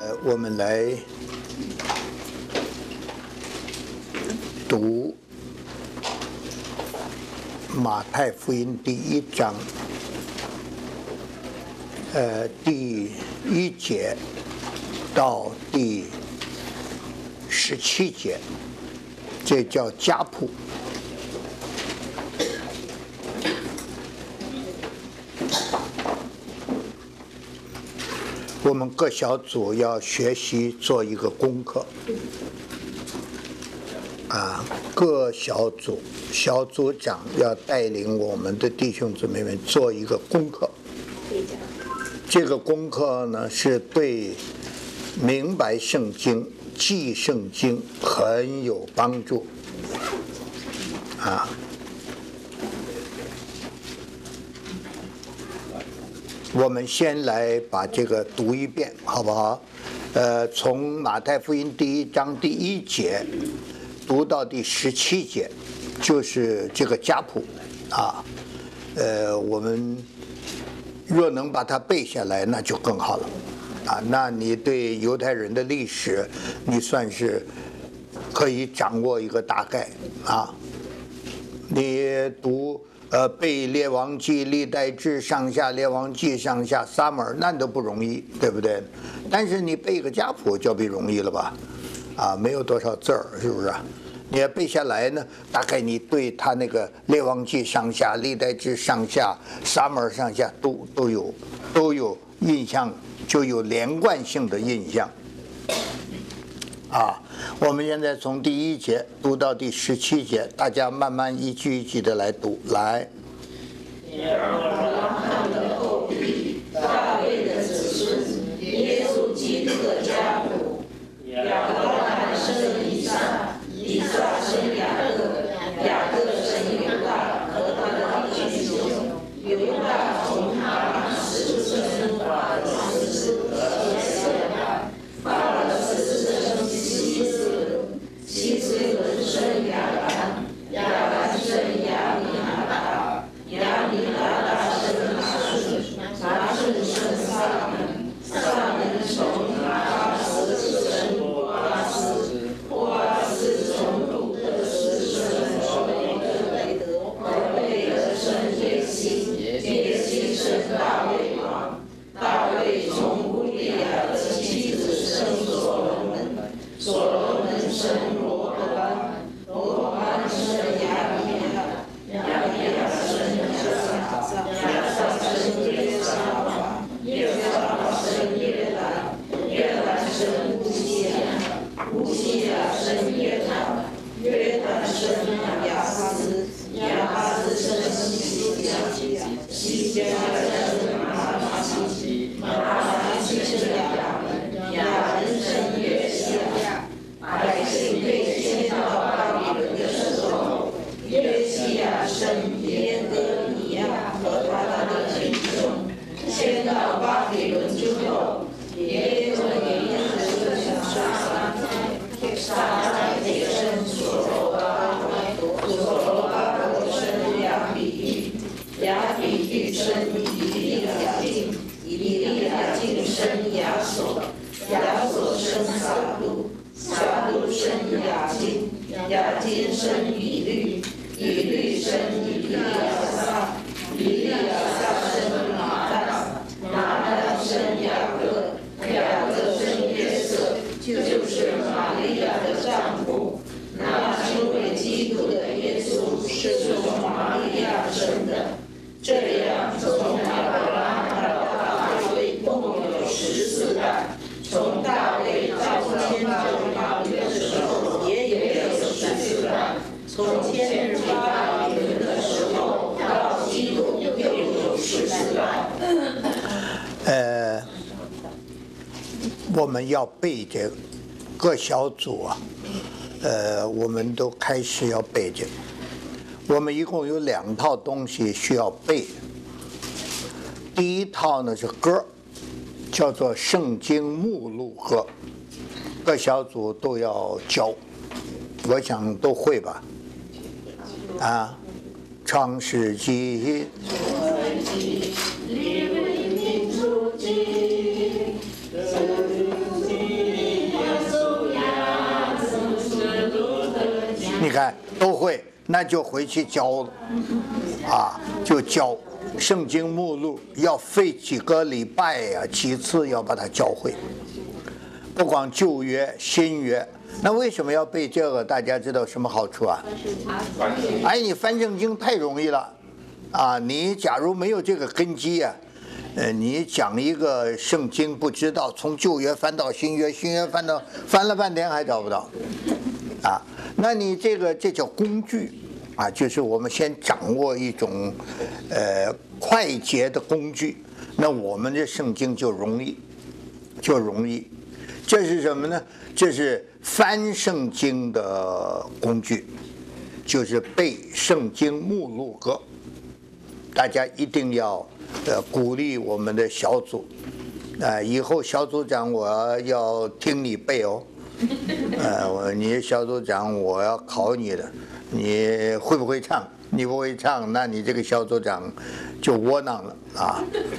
我们来读马太福音第1章，第1节到第17节，这叫家谱。我们各小组要学习做一个功课，各小组长要带领我们的弟兄姊妹们做一个功课。这个功课呢，是对明白圣经、记圣经很有帮助。我们先来把这个读一遍，好不好？从马太福音第1章第1节读到第17节，就是这个家谱我们若能把它背下来，那就更好了那你对犹太人的历史，你算是可以掌握一个大概你读背列王记、历代志上下、列王记上下、撒母耳，那都不容易，对不对？但是你背个家谱就比容易了吧？没有多少字儿，是不是？你要背下来呢，大概你对他那个列王记上下、历代志上下、撒母耳上下都有印象，就有连贯性的印象。我们现在从第1节读到第17节，大家慢慢一句一句的来读。来， 大卫的子孙，耶稣基督的家谱。亚伯拉罕生以撒，以撒生雅各，雅各生犹大和他的弟兄。犹大从他12生法勒斯和西拉，法勒斯生希斯伦，希斯伦生亚兰，亚兰生亚米拿达，亚米拿达生拿顺生撒门，撒门从拿斯生波阿斯，波阿斯从路得斯生雷德生耶西，耶西生大卫王，大卫从乌利亚的妻子生所罗门，所罗门生罗伯安，罗伯安生亚比亚，亚比亚生亚撒生耶沙法，耶沙法生约兰，约兰生乌西亚，乌西亚生约坦，约坦生亚哈斯生西家，西家生马拿西，马拿西生亚门，亚门生约西亚。百姓被迁到巴比伦的时候，约西亚生耶哥尼亚和他的弟兄。迁到巴比伦之后，耶哥尼亚生撒该也生所罗巴伯，所罗巴伯生亚比喻，亚比喻生以利亚敬，以利亚敬生亚索，亚索生撒路，撒路生雅金，雅金生以律，以律生以利亚撒，以利亚撒生马旦，马旦生雅各，雅各生约瑟，就是玛利亚的丈夫。那称为基督的耶稣是从玛利亚生的。这样，从亚伯拉罕到大卫共有14代。从大卫到迁至巴比伦的时候，也有14代；从迁至巴比伦的时候到基督又有14代。 我们要背这个，各小组我们都开始要背这个。我们一共有2套东西需要背。第一套呢是歌，叫做圣经目录歌，各小组都要教，我想都会吧。创世纪，立位民主记， 你看都会，那就回去教了啊，就教圣经目录，要费几个礼拜呀，几次要把它教会。不光旧约、新约，那为什么要背这个？大家知道什么好处啊？哎，你翻圣经太容易了啊！你假如没有这个根基啊，你讲一个圣经不知道，从旧约翻到新约，新约翻了半天还找不到啊！那你这叫工具啊，就是我们先掌握一种快捷的工具，那我们的圣经就容易。这是什么呢？这是翻圣经的工具，就是背圣经目录歌。大家一定要鼓励我们的小组，以后小组长我要听你背哦，你小组长我要考你的，你会不会唱？你不会唱，那你这个小组长就窝囊了啊。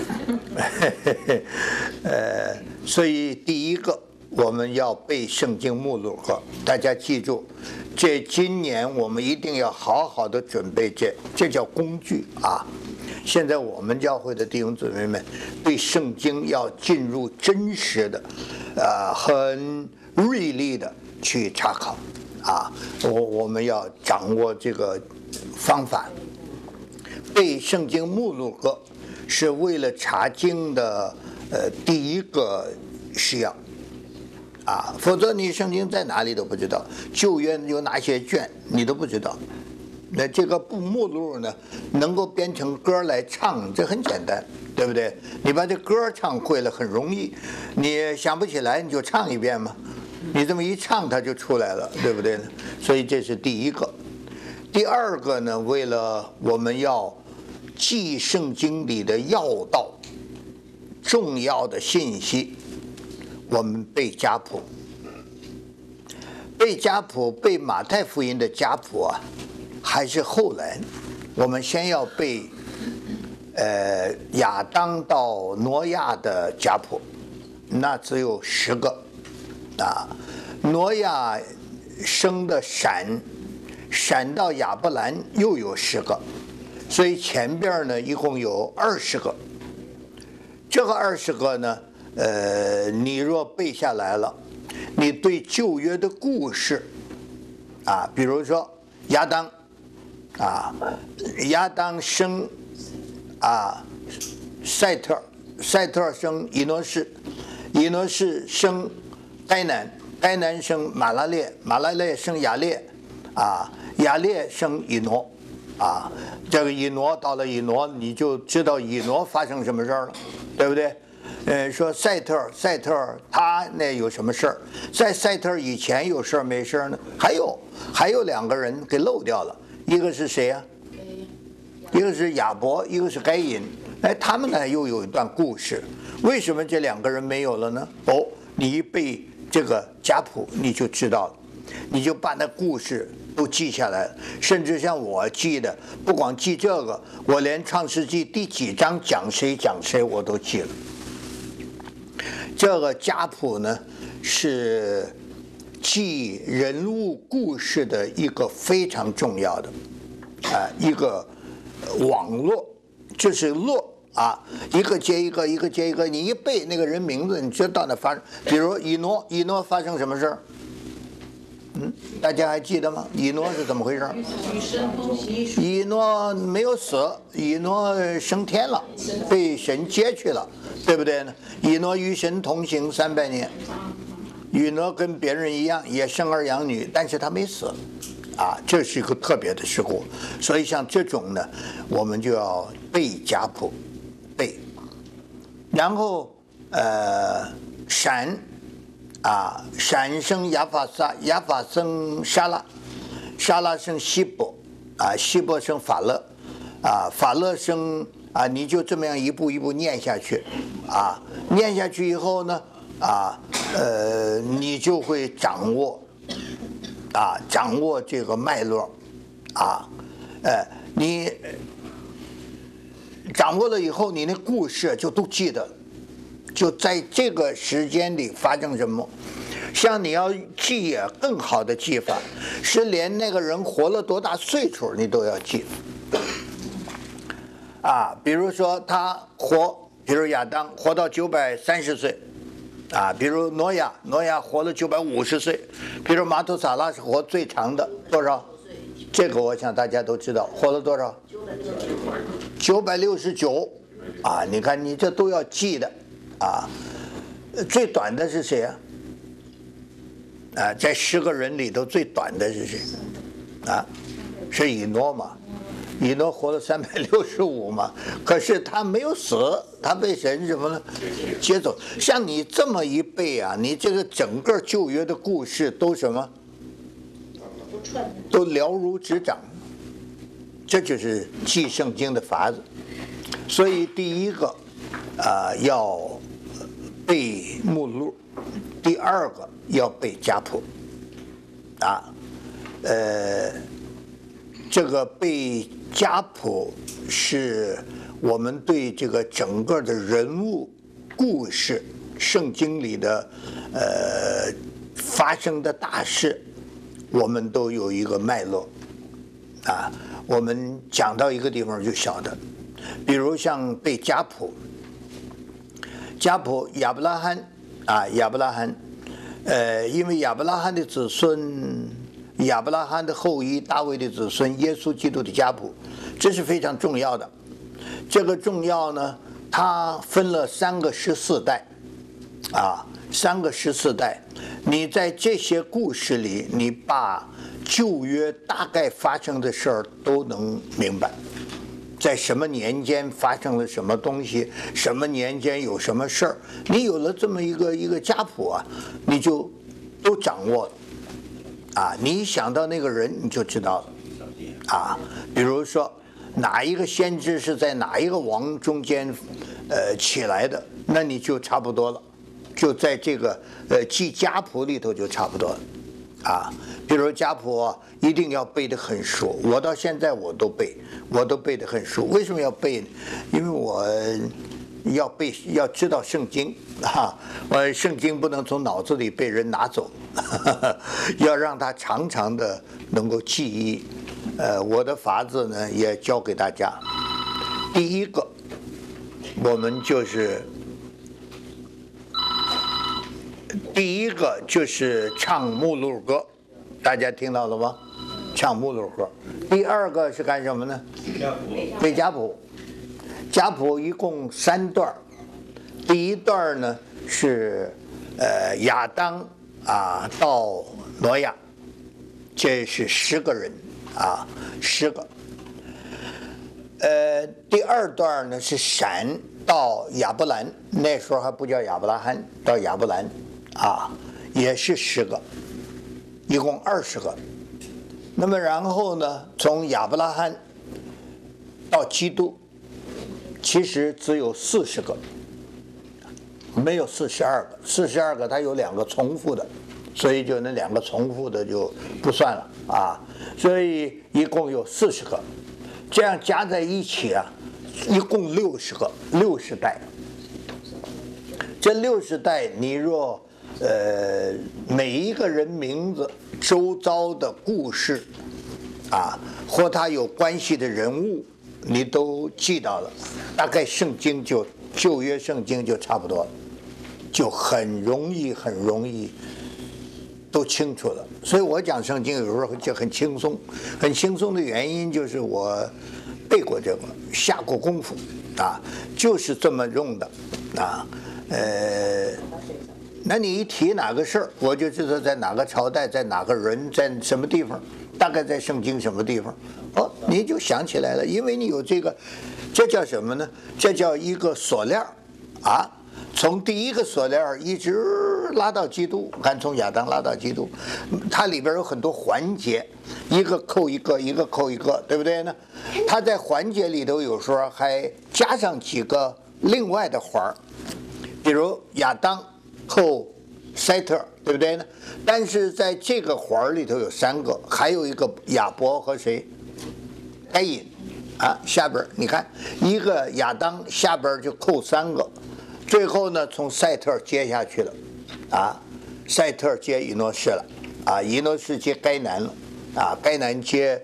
所以第一个我们要背圣经目录歌，大家记住，今年我们一定要好好的准备这叫工具啊。现在我们教会的弟兄姊妹们对圣经要进入真实的，很锐利的去查考啊。我们要掌握这个方法。背圣经目录歌是为了查经的第一个需要啊，否则你圣经在哪里都不知道，旧约有哪些卷你都不知道。那这个目录呢，能够编成歌来唱，这很简单，对不对？你把这歌唱会了，很容易。你想不起来，你就唱一遍嘛。你这么一唱，它就出来了，对不对呢？所以这是第一个。第二个呢，为了我们要记圣经里的要道、重要的信息，我们背家谱。背家谱，背马太福音的家谱啊。还是后来，我们先要背，亚当到挪亚的家谱，那只有10个，啊，挪亚生的闪到亚伯兰又有10个，所以前边呢一共有20个。这个20个呢，你若背下来了，你对旧约的故事，啊，比如说亚当。亚当生赛特生以诺士，以诺士生该南生马拉列生亚列，亚列生以挪，这个以挪到了以挪，你就知道以挪发生什么事儿了，对不对？说赛特他那有什么事儿？在赛特以前有事儿没事儿呢？还有2个人给漏掉了。一个是谁啊？一个是亚伯，一个是该隐。他们呢又有一段故事。为什么这2个人没有了呢？你一背这个家谱，你就知道了，你就把那故事都记下来了。甚至像我记的，不光记这个，我连创世纪第几章讲谁我都记了。这个家谱呢是记人物故事的一个非常重要的一个网络，就是络一个接一个，一个接一个，你一背那个人名字，你知道那发生。比如以诺发生什么事儿？大家还记得吗？以诺是怎么回事？以诺没有死，以诺升天了，被神接去了，对不对呢？以诺与神同行300年。以诺跟别人一样也生儿养女，但是他没死，这是一个特别的事故。所以像这种呢，我们就要背家谱，背。然后闪生亚法撒，亚法生沙拉，沙拉生希伯，希伯生法勒，法勒生你就这么样一步一步念下去，念下去以后呢，你就会掌握这个脉络，你掌握了以后，你那故事就都记得，就在这个时间里发生什么。 像你要记啊，更好的记法是连那个人活了多大岁数你都要记。啊，比如说比如亚当活到930岁，啊，比如挪亚活了950岁，比如马土撒拉是活最长的多少？这个我想大家都知道，活了多少？969。啊，你看你这都要记的，啊，最短的是谁啊？啊，在10个人里头最短的是谁？啊，是以诺嘛。以诺活了365嘛，可是他没有死，他被神什么呢？接走。像你这么一背啊，你这个整个旧约的故事都什么？都了如指掌。这就是记圣经的法子。所以第一个要背目录，第二个要背家谱。啊，这个背家谱是我们对这个整个的人物故事，圣经里的发生的大事，我们都有一个脉络啊。我们讲到一个地方就晓得，比如像背家谱，亚伯拉罕啊，因为亚伯拉罕的子孙。亚伯拉罕的后裔，大卫的子孙，耶稣基督的家谱，这是非常重要的。这个重要呢，它分了3个14代，啊，3个14代。你在这些故事里，你把旧约大概发生的事儿都能明白，在什么年间发生了什么东西，什么年间有什么事儿，你有了这么一个家谱啊，你就都掌握了。啊，你一想到那个人，你就知道了。啊，比如说哪一个先知是在哪一个王中间起来的，那你就差不多了，就在这个记家谱里头就差不多了。啊，比如家谱啊，一定要背得很熟，我到现在我都背得很熟。为什么要背呢？因为我要知道圣经啊，圣经不能从脑子里被人拿走，要让它常常的能够记忆。我的法子呢也教给大家。第一个，我们就是唱目录歌，大家听到了吗？唱目录歌。第二个是干什么呢？背家谱。家谱一共3段，第一段呢是亚当啊到挪亚，这是10个人啊，10个。第二段呢是闪到亚伯兰，那时候还不叫亚伯拉罕，到亚伯兰啊，也是10个，一共20个。那么然后呢，从亚伯拉罕到基督。其实只有40个，没有42个。42个它有2个重复的，所以就那2个重复的就不算了啊。所以一共有40个，这样加在一起啊，一共60个，60代。这60代，你若每一个人名字、周遭的故事啊，或他有关系的人物。你都记到了，大概旧约圣经就差不多了，就很容易都清楚了。所以我讲圣经有时候就很轻松的原因就是我背过这个，下过功夫啊，就是这么用的啊。那你一提哪个事儿，我就知道在哪个朝代，在哪个人，在什么地方，大概在圣经什么地方。哦，你就想起来了，因为你有这个，这叫什么呢？这叫一个锁链啊，从第一个锁链一直拉到基督，看从亚当拉到基督，它里边有很多环节，一个扣一个，一个扣一个，对不对呢？它在环节里头有时候还加上几个另外的环儿，比如亚当后塞特，对不对呢？但是在这个环儿里头有3个，还有一个亚伯和谁？该隐啊，下边你看一个亚当下边就扣3个，最后呢从赛特接下去了啊， 赛特接以诺士了，啊，以诺士接该南了，啊，该南接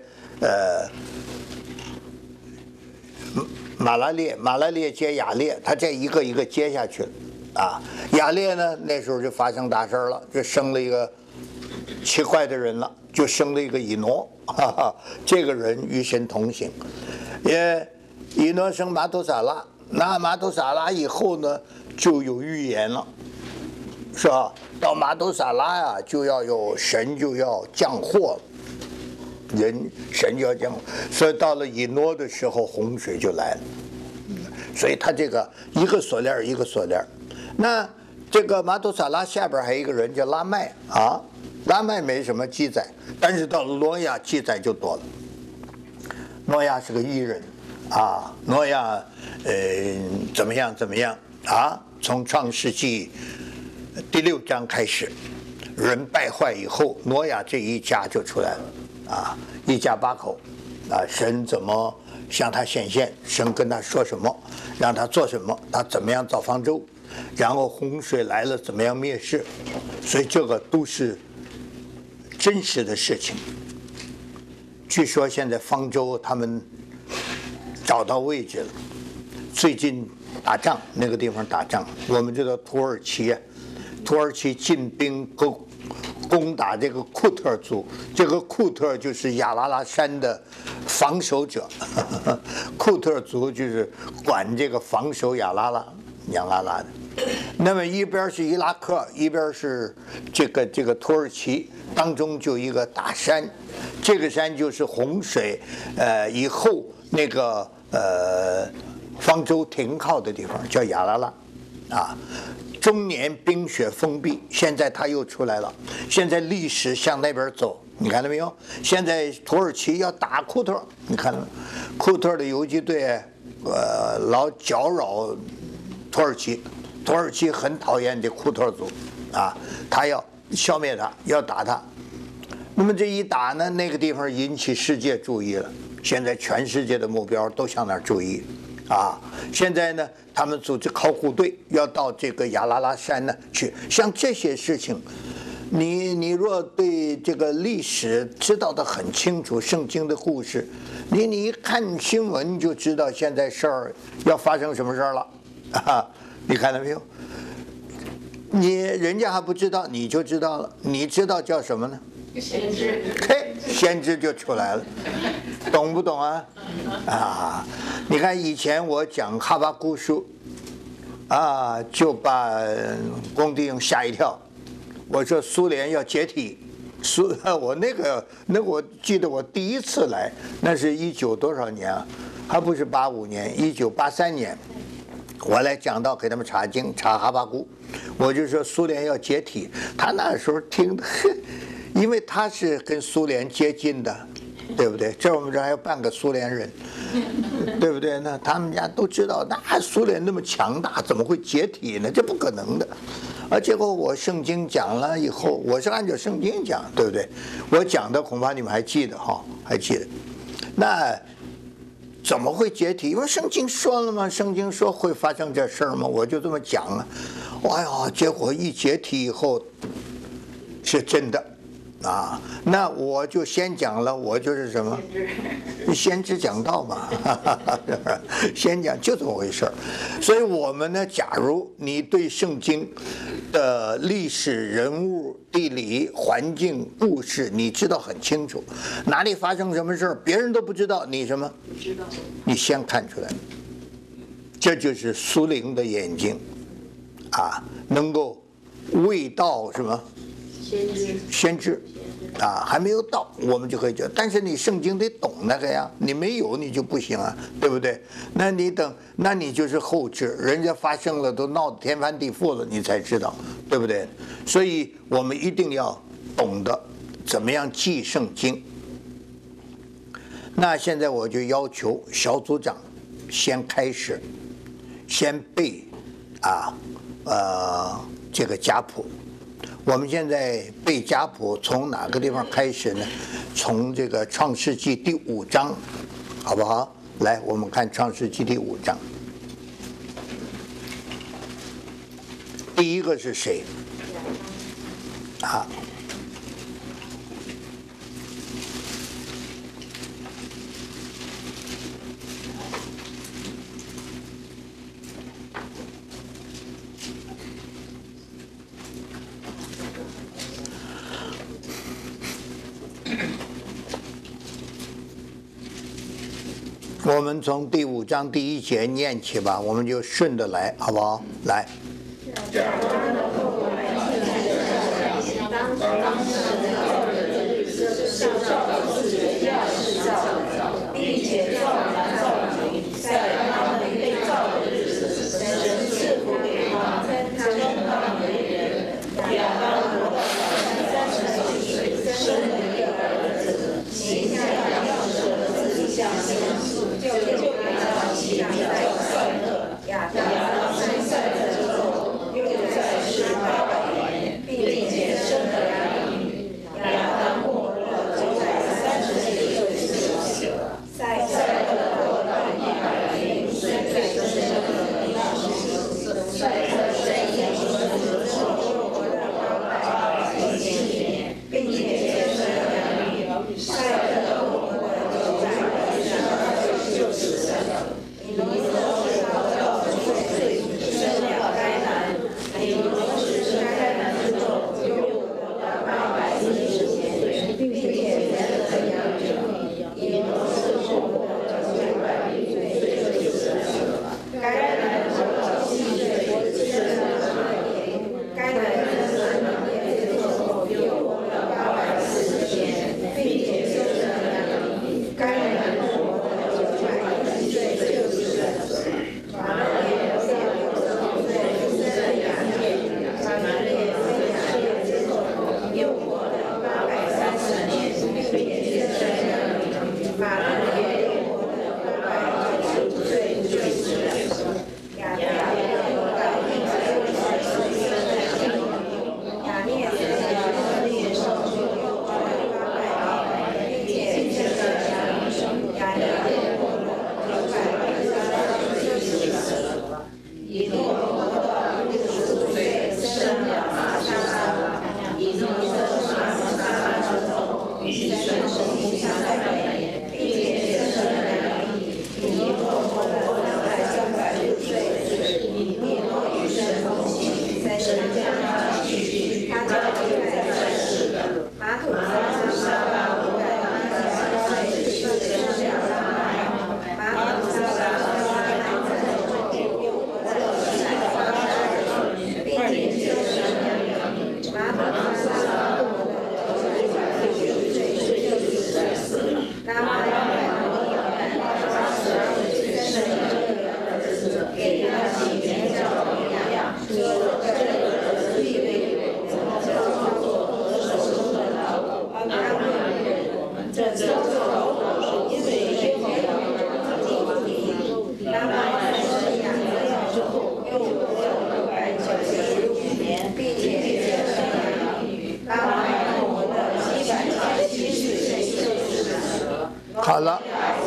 马拉列接亚列，他这一个一个接下去了，啊，亚列呢那时候就发生大事了，就生了一个奇怪的人了，就生了一个以挪，哈哈，这个人与神同行，以挪生马土撒拉，那马土撒拉以后呢就有预言了，是吧？到马土撒拉呀，就要有神就要降祸了。神就要降，所以到了以挪的时候，洪水就来了。所以他这个一个锁链一个锁链。那这个马土撒拉下边还有一个人叫拉麦啊，拉麦没什么记载，但是到了挪亚记载就多了。挪亚是个义人啊，挪亚怎么样啊？从创世纪第6章开始，人败坏以后，挪亚这一家就出来了。啊，一家8口，啊，神怎么向他显现？神跟他说什么？让他做什么？他怎么样造方舟？然后洪水来了，怎么样灭世？所以这个都是真实的事情。据说现在方舟他们找到位置了，最近打仗那个地方打仗，我们知道土耳其进兵攻打这个库特族，这个库特就是亚拉拉山的防守者，库特族就是管这个防守亚拉拉的。那么一边是伊拉克，一边是这个土耳其，当中就一个大山，这个山就是洪水以后那个方舟停靠的地方，叫亚拉拉，啊。终年冰雪封闭，现在它又出来了。现在历史向那边走，你看到没有？现在土耳其要打库特，你看到没有？库特的游击队，老搅扰土耳其很讨厌这库特族，啊，他要消灭他，要打他。那么这一打呢，那个地方引起世界注意了。现在全世界的目标都向那儿注意。啊，现在呢，他们组织考古队要到这个亚拉拉山呢去。像这些事情，你若对这个历史知道得很清楚，圣经的故事，你一看新闻就知道现在事儿要发生什么事儿了，啊，你看到没有？人家还不知道，你就知道了。你知道叫什么呢？ 先知。 嘿，先知就出来了，懂不懂啊？啊，你看以前我讲哈巴谷书，啊，就把公弟兄吓一跳。我说苏联要解体，我我记得我第一次来，那是19多少年啊？还不是85年，1983年，我来讲道给他们查经查哈巴谷，我就说苏联要解体，他那时候听的。因为他是跟苏联接近的，对不对？这我们这还有半个苏联人，对不对？那他们家都知道，那苏联那么强大，怎么会解体呢？这不可能的。结果我圣经讲了以后，我是按照圣经讲，对不对？我讲的恐怕你们还记得哈，还记得。那怎么会解体？因为圣经说了嘛，圣经说会发生这事儿嘛，我就这么讲了。哎呀，结果一解体以后是真的。啊，那我就先讲了，我就是什么，先知讲道嘛，是不是？先讲就这么回事儿。所以我们呢，假如你对圣经的历史、人物、地理、环境、故事，你知道很清楚，哪里发生什么事儿，别人都不知道，你什么？知道。你先看出来，这就是属灵的眼睛，啊，能够未到什么？先知。啊，还没有到，我们就可以讲。但是你圣经得懂那个呀，你没有你就不行啊，对不对？那你等，那你就是后知，人家发生了都闹得天翻地覆了，你才知道，对不对？所以我们一定要懂得怎么样记圣经。那现在我就要求小组长先开始，先背这个家谱。我们现在背家谱从哪个地方开始呢？从这个创世纪第5章，好不好？来，我们看创世纪第5章。第一个是谁？ 啊。我们从第5章第1节念起吧，我们就顺着来，好不好？来。 并且造男造女，在他们被造的日子，神赐福给他们，称他们为人。亚当活到30岁，生了一个儿子，形象样式和自己相似，就给他起名叫赛特。亚当生赛特之后，又在世800年，并且生了2个女。亚当没落，就在30岁死了。赛特活到105岁，生了一个子。赛特生养子后，活到870年，并且生了2女。赛特活到932岁就死了。以挪士活到9岁，生了该男。以挪士生该男之后，又活到840年，并且生了2女。以挪士活到901岁就死了。该男活到7岁，生了2年。该男生了2年之后，又活到840年，并且生了2女。该男活到910岁就死了。马列活到65岁，生了2女。马列生2女之后，又活到830年，并且生了2女。马列又活到895岁就死了。亚列活到160岁，生了2女。亚列生了2女之后，又活到800年，并且生了2女。亚列活到913岁就死了。以诺活到65岁，生了玛撒拉。以诺生玛撒拉之后，与神同享300年，并且生了2女。以诺活到360岁，以诺与神同行，神将他继续，他就在世了。马土沙拉活到838岁，生了拉麦。马土沙拉之后，又活到782年，并且生了2女。马土沙拉活到960岁就死了。拉麦活到82岁，生了1个儿子，给他起名叫以亚。这个儿子必为我们叫做何首中的劳苦，安慰我们。这叫做劳苦，因为耶和华的地。拉麦生养了之后，又活到695年，并且生了2女。拉麦活到770岁就死了。 好了。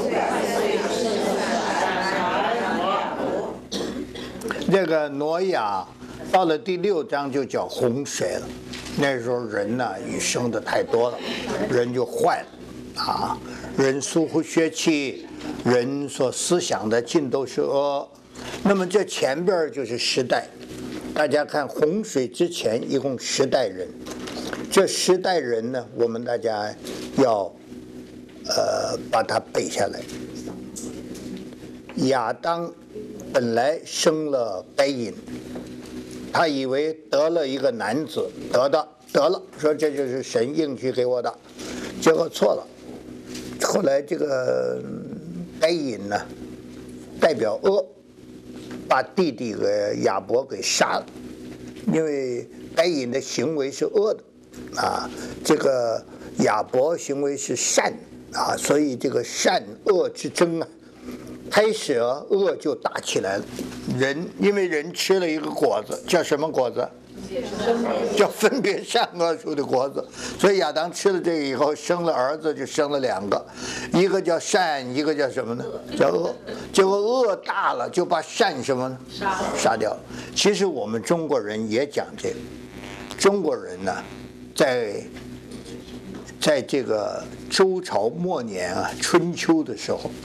这个挪亚到了第6章就叫洪水了。那时候人呢与生的太多了，人就坏了啊！人疏忽血气，人所思想的尽都是恶。那么这前边就是时代，大家看洪水之前一共10代人，这10代人呢，我们大家要把它背下来。亚当本来生了该隐，他以为得了一个男子，得了，说这就是神应许给我的，结果错了。后来这个该隐呢，代表恶，把弟弟给亚伯给杀了，因为该隐的行为是恶的啊，这个亚伯行为是善啊，所以这个善恶之争啊，开始恶就打起来了。因为人吃了一个果子，叫什么果子？叫分别善恶树的果子。所以亚当吃了这个以后，生了儿子，就生了2个，一个叫善，一个叫什么呢？叫恶。结果恶大了，就把善什么呢？杀掉了。其实我们中国人也讲这个，中国人呢， 在这个周朝末年啊，春秋的时候，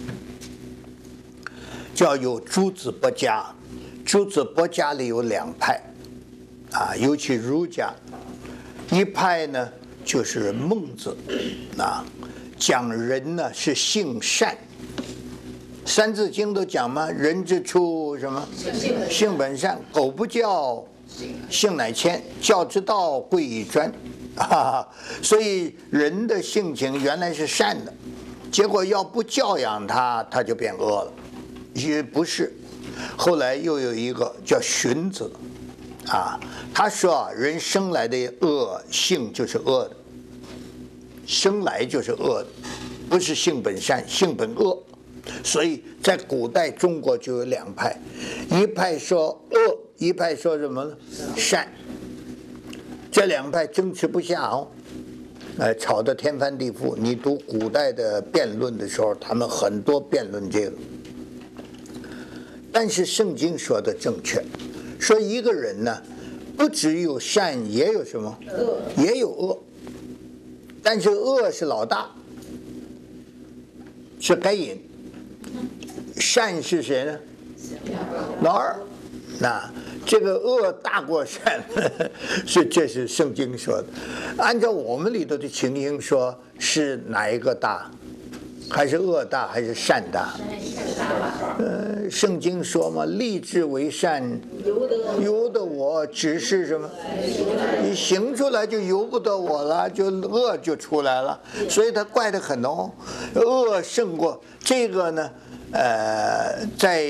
叫有诸子百家。诸子百家里有两派啊，尤其儒家一派呢，就是孟子啊，讲人呢是性善。三字经都讲嘛，人之初什么？性本善，苟不教，性乃迁。教之道，贵以专。所以人的性情原来是善的，结果要不教养他，他就变恶了。也不是，后来又有一个叫荀子，他说人生来的恶性就是恶的，生来就是恶的，不是性本善，性本恶。所以在古代中国就有两派，一派说恶，一派说什么呢？善。这两派争持不下哦，吵得天翻地覆。你读古代的辩论的时候，他们很多辩论这个。但是圣经说的正确，说一个人呢，不只有善，也有什么？也有恶。但是恶是老大，是该隐。善是谁呢？老二。那这个恶大过善，这是圣经说的。按照我们里头的情形说，是哪一个大？还是恶大，还是善大？圣经说嘛，立志为善，由得我，只是什么？你行出来就由不得我了，就恶就出来了。所以他怪得很哦，恶胜过这个呢。在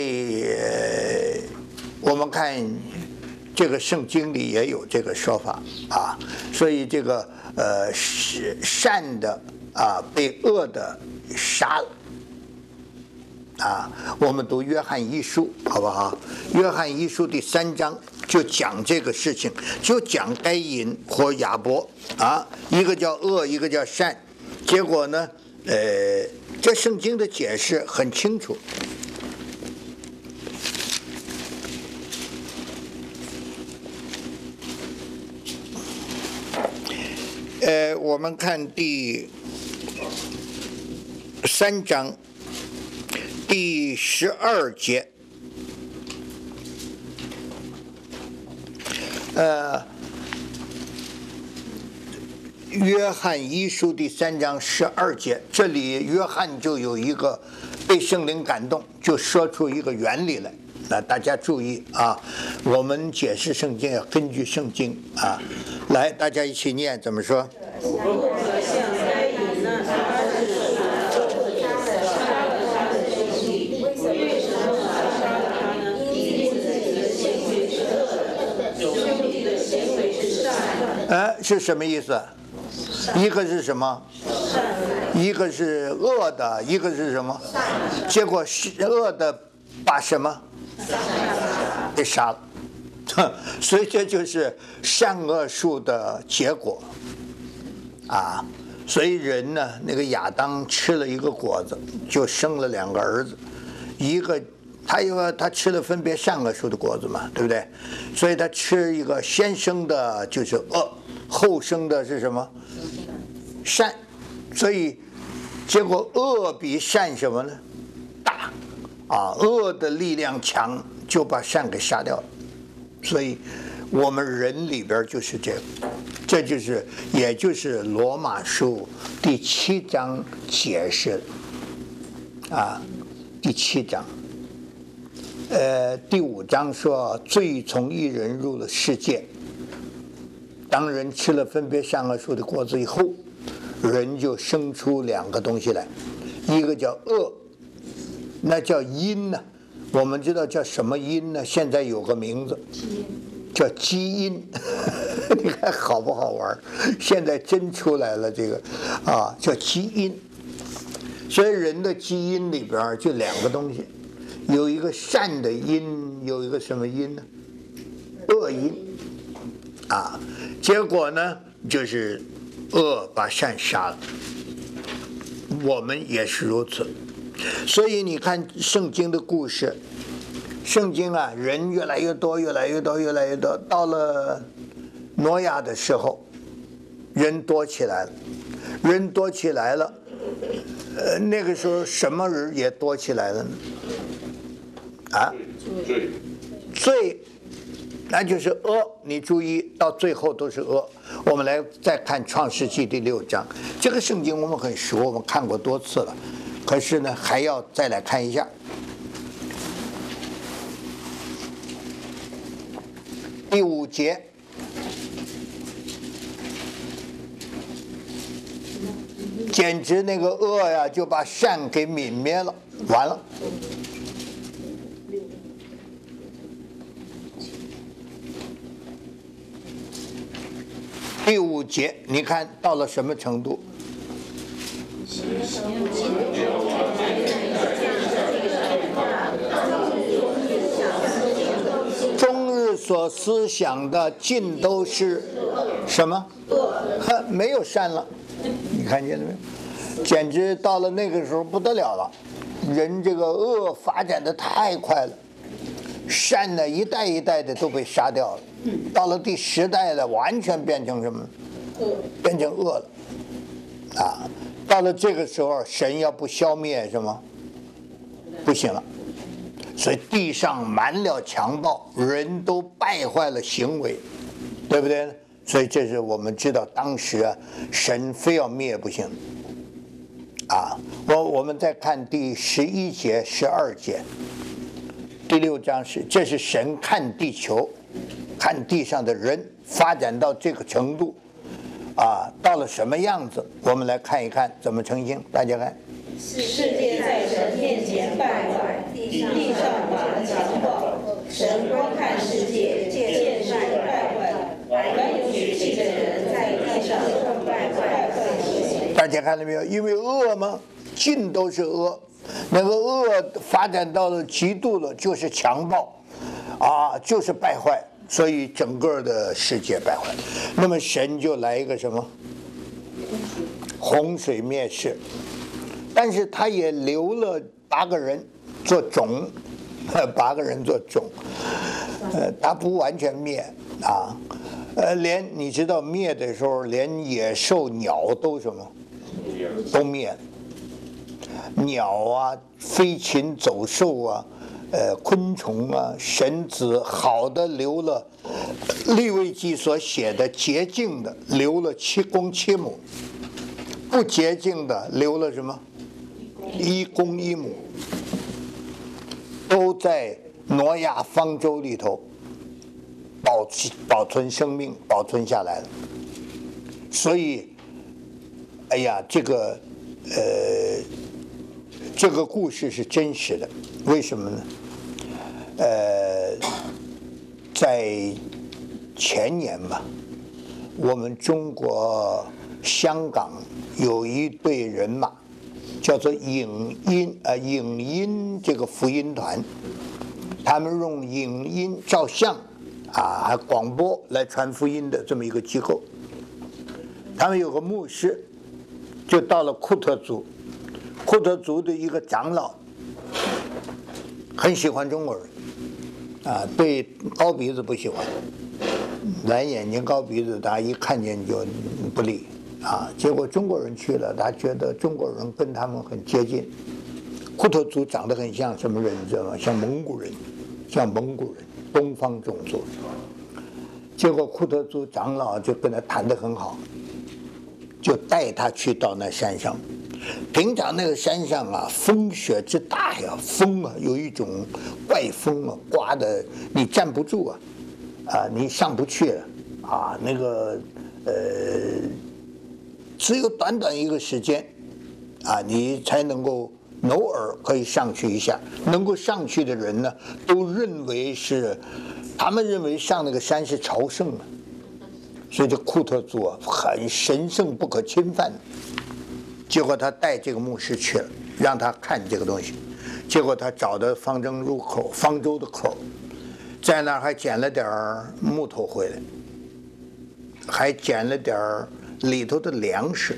我们看这个圣经里也有这个说法啊，所以这个善的被恶的杀了啊。我们读约翰一书好不好？约翰一书第3章就讲这个事情，就讲该隐和亚伯啊，一个叫恶，一个叫善。结果呢，这圣经的解释很清楚。我们看第3章第12节，约翰一书第3章12节，这里约翰就有一个被圣灵感动，就说出一个原理来。那大家注意啊，我们解释圣经要根据圣经啊。来，大家一起念，怎么说？是什么意思？一个是什么？一个是恶的，一个是什么？结果是恶的把什么给杀了，所以这就是善恶树的结果啊。所以人呢，那个亚当吃了一个果子，就生了2个儿子，一个他吃了分别善恶树的果子嘛，对不对？所以他吃一个先生的就是恶，后生的是什么？善。所以结果恶比善什么呢？大啊，恶的力量强，就把善给杀掉了。所以我们人里边就是这个，这就是也就是罗马书第7章解释啊，第7章。第5章说罪从一人入了世界，当人吃了分别善恶树的果子以后，人就生出2个东西来，一个叫恶，那叫因呢。我们知道叫什么因呢？现在有个名字叫基因，你看好不好玩？现在真出来了这个啊，叫基因。所以人的基因里边就2个东西，有一个善的因，有一个什么因呢？恶因啊。结果呢，就是恶把善杀了。我们也是如此。所以你看圣经的故事，圣经啊，人越来越多，越来越多，越来越多。到了挪亚的时候， 人多起来了，人多起来了，那个时候什么人也多起来了呢？啊，罪，那就是恶。你注意到最后都是恶。我们来再看创世纪第6章，这个圣经我们很熟，我们看过多次了，可是呢还要再来看一下。第5节，简直那个恶呀就把善给泯灭了，完了。第5节，你看到了什么程度？终日所思想的尽都是什么？没有善了，你看见了没有？简直到了那个时候不得了了，人这个恶发展的太快了，善呢一代一代的都被杀掉了。到了第10代了，完全变成什么？变成恶了，啊！到了这个时候，神要不消灭什么，不行了。所以地上满了强暴，人都败坏了行为，对不对？所以这是我们知道，当时啊，神非要灭不行。啊，我们再看第11节、12节，第6章这是神看地球。看地上的人发展到这个程度，啊，到了什么样子？我们来看一看怎么成型。大家看， 世界在神面前败坏，地上满了强暴，神观看世界，见是败坏，凡有血气的人在地上更败坏。 大家看到没有？因为恶嘛，尽都是恶，那个恶发展到了极度了，就是强暴，啊，就是败坏。所以整个的世界败坏，那么神就来一个什么洪水灭世，但是他也留了8个人做种，8个人做种，他不完全灭啊，连你知道灭的时候，连野兽鸟都什么都灭了，鸟啊、飞禽走兽啊。昆虫啊，神子好的留了，利未记所写的洁净的留了7公7母，不洁净的留了什么1公1母，都在挪亚方舟里头保存生命，保存下来了。所以，哎呀，这个故事是真实的，为什么呢？在前年吧，我们中国香港有一队人马，叫做影音这个福音团，他们用影音照相啊，还广播来传福音的这么一个机构。他们有个牧师，就到了库特族的一个长老，很喜欢中国人，啊，对高鼻子不喜欢，蓝眼睛高鼻子，大家一看见就不理啊。结果中国人去了，他觉得中国人跟他们很接近。库特族长得很像什么人，你知道吗？像蒙古人，东方种族。结果库特族长老就跟他谈得很好，就带他去到那山上。平常那个山上啊，风雪之大呀，风啊有一种怪风啊，刮的你站不住啊，你上不去啊，那个只有短短一个时间啊，你才能够偶尔可以上去一下。能够上去的人呢，都认为他们认为上那个山是朝圣的，所以这库特族啊很神圣不可侵犯。结果他带这个牧师去了，让他看这个东西。结果他找的方舟的口，在那儿还捡了点木头回来，还捡了点里头的粮食，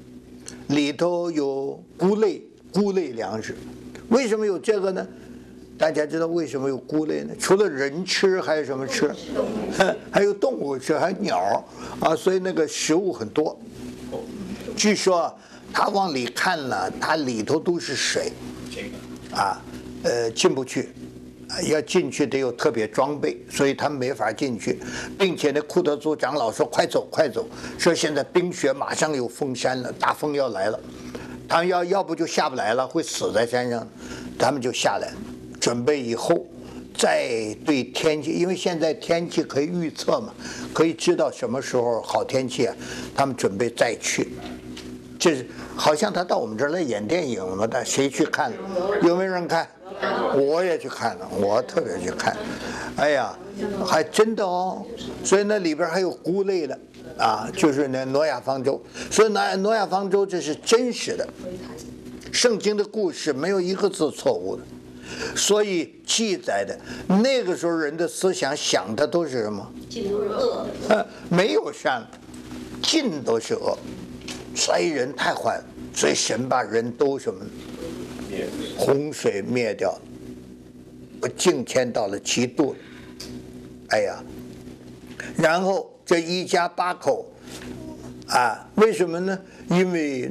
里头有菇类粮食。为什么有这个呢？ 大家知道为什么有菇类呢？除了人吃，还有什么吃？还有动物吃，还有鸟啊，所以那个食物很多。据说他往里看了，它里头都是水，啊，进不去。要进去得有特别装备，所以他没法进去，并且呢，库德族长老说：“快走，快走！”说现在冰雪马上有封山了，大风要来了，他们要不就下不来了，会死在山上，他们就下来，准备以后再对天气，因为现在天气可以预测嘛，可以知道什么时候好天气啊，他们准备再去。这是好像他到我们这儿来演电影了，但谁去看了？有没有人看？我也去看了，我特别去看，哎呀，还真的哦，所以那里边还有菇类的啊，就是那挪亚方舟，所以挪亚方舟这是真实的，圣经的故事没有一个字错误的，所以记载的那个时候人的思想想的都是什么？ 尽都是恶， 没有善，尽都是恶，所以人太坏了，所以神把人都什么？洪水灭掉，不敬迁到了极度。哎呀，然后这一家8口啊，为什么呢？因为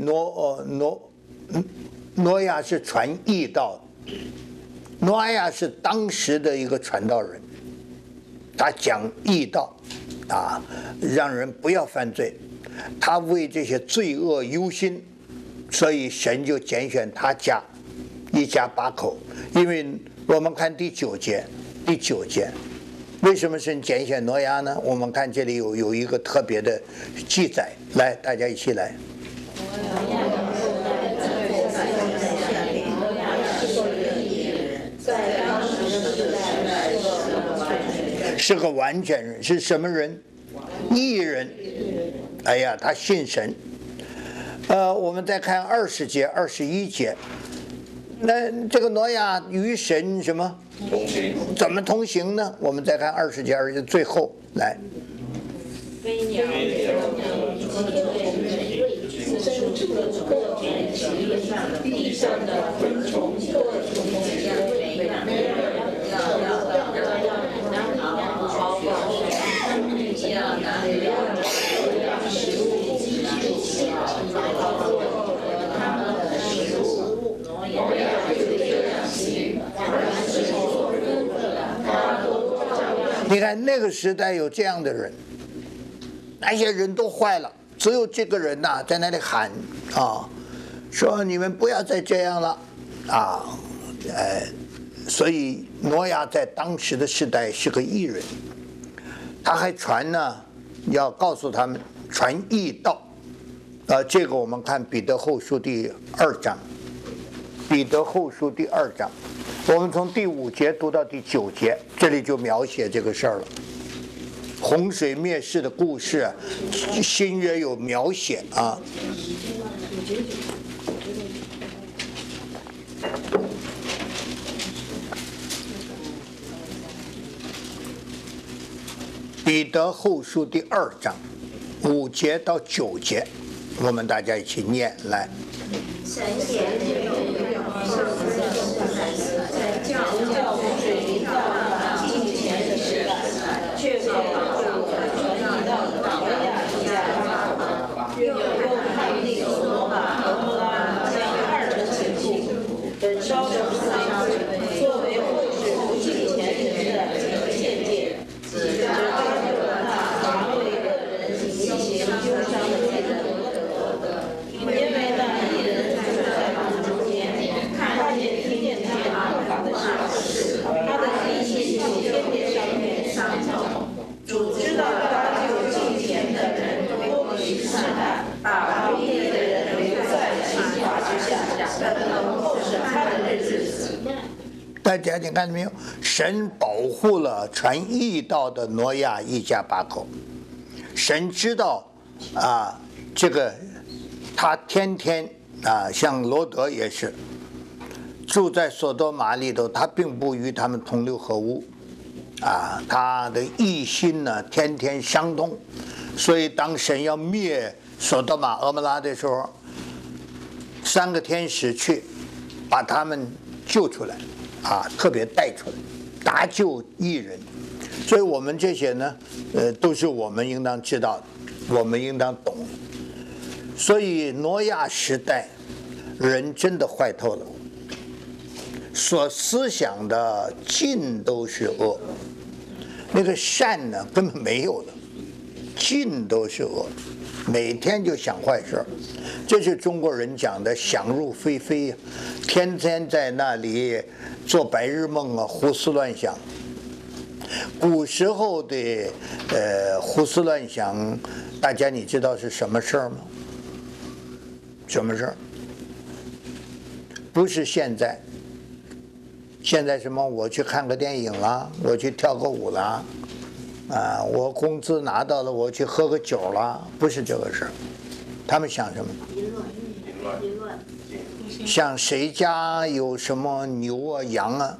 挪亚是传义道，挪亚是当时的一个传道人，他讲义道啊，让人不要犯罪，他为这些罪恶忧心，所以神就拣选他家。一家8口，因为我们看第9节，为什么神拣选挪亚呢？我们看这里有一个特别的记载，来，大家一起来。是个完全人，是什么人？义人。哎呀，他信神。我们再看20节、21节。那这个挪亚与神什么怎么同行呢？我们再看20节、20节最后来。 飞鸟、地上的昆虫各种食物你看那个时代有这样的人，那些人都坏了，只有这个人呐、在那里喊啊，说你们不要再这样了啊，所以挪亚在当时的时代是个义人，他还传呢，要告诉他们传义道，这个我们看彼得后书第2章，彼得后书第2章。我们从第5节读到第9节，这里就描写这个事儿了。洪水灭世的故事啊，新约有描写啊。彼得后书第2章5节到9节，我们大家一起念来。 神也没有在叫洪水临到近前的时代，却保护了传义道的挪亚一家，又派那个索多玛和蛾摩拉将2人请出，焚烧的4商，作为后世不敬虔人的鉴戒，指着抓住了那防卫恶人行刑忧伤的敌人。因为那一人在他们中间看见听见他们法的事，他的内心就天天伤痛。主知道他就敬虔的人多于试探，把不义的人留在刑罚之下，等候审判的日子。 大家你看见没有？神保护了传义道的挪亚一家8口。神知道啊，这个他天天啊，像罗德也是住在索多玛里头，他并不与他们同流合污啊，他的义心呢天天伤痛，所以当神要灭索多玛、蛾摩拉的时候，3个天使去把他们救出来特别带出来，搭救义人。所以我们这些呢，都是我们应当知道的，我们应当懂。所以挪亚时代，人真的坏透了，所思想的尽都是恶，那个善呢根本没有了，尽都是恶，每天就想坏事。这是中国人讲的想入非非，天天在那里做白日梦啊，胡思乱想。古时候的胡思乱想，大家你知道是什么事儿吗？什么事儿？不是现在。现在什么？我去看个电影啦，我去跳个舞啦，我工资拿到了，我去喝个酒啦，不是这个事儿。他们想什么？淫乱。想谁家有什么牛啊、羊啊？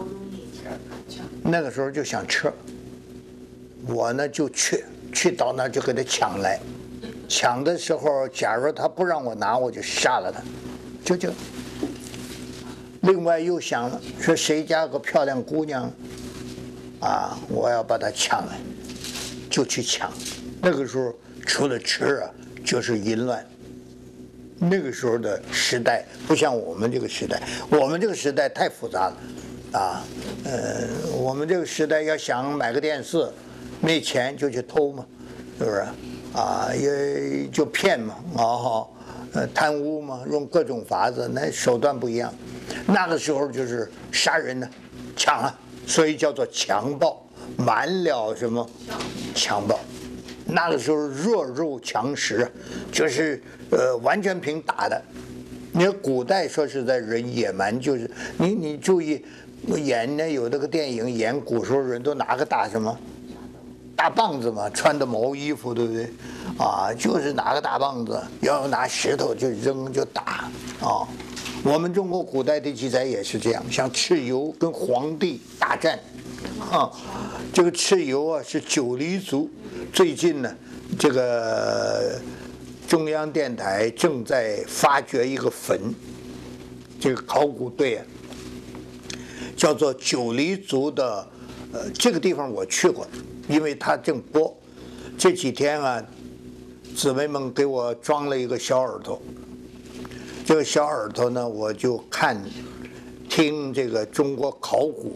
那个时候就想吃，我呢就去到那就给他抢来，抢的时候，假如他不让我拿，我就杀了他，就这。另外又想了，说谁家有个漂亮姑娘，我要把她抢来，就去抢。那个时候除了吃就是淫乱。那个时候的时代不像我们这个时代，我们这个时代太复杂了，我们这个时代要想买个电视，没钱就去偷嘛，是不是？也就骗嘛，贪污嘛，用各种法子，那手段不一样。那个时候就是杀人呢，抢了，所以叫做强暴，满了什么强暴。那个时候弱肉强食，就是完全凭打的。你看古代说实在人野蛮，就是你注意演呢，有那个电影演古时候人都拿个大什么大棒子嘛，穿的毛衣服，对不对？就是拿个大棒子，要拿石头就扔就打我们中国古代的记载也是这样，像蚩尤跟黄帝大战，这个蚩尤是九黎族。最近呢，这个中央电台正在发掘一个坟，这个考古队叫做九黎族的，这个地方我去过，因为它正播。这几天姊妹们给我装了一个小耳朵。这个小耳朵呢，我就听这个中国考古，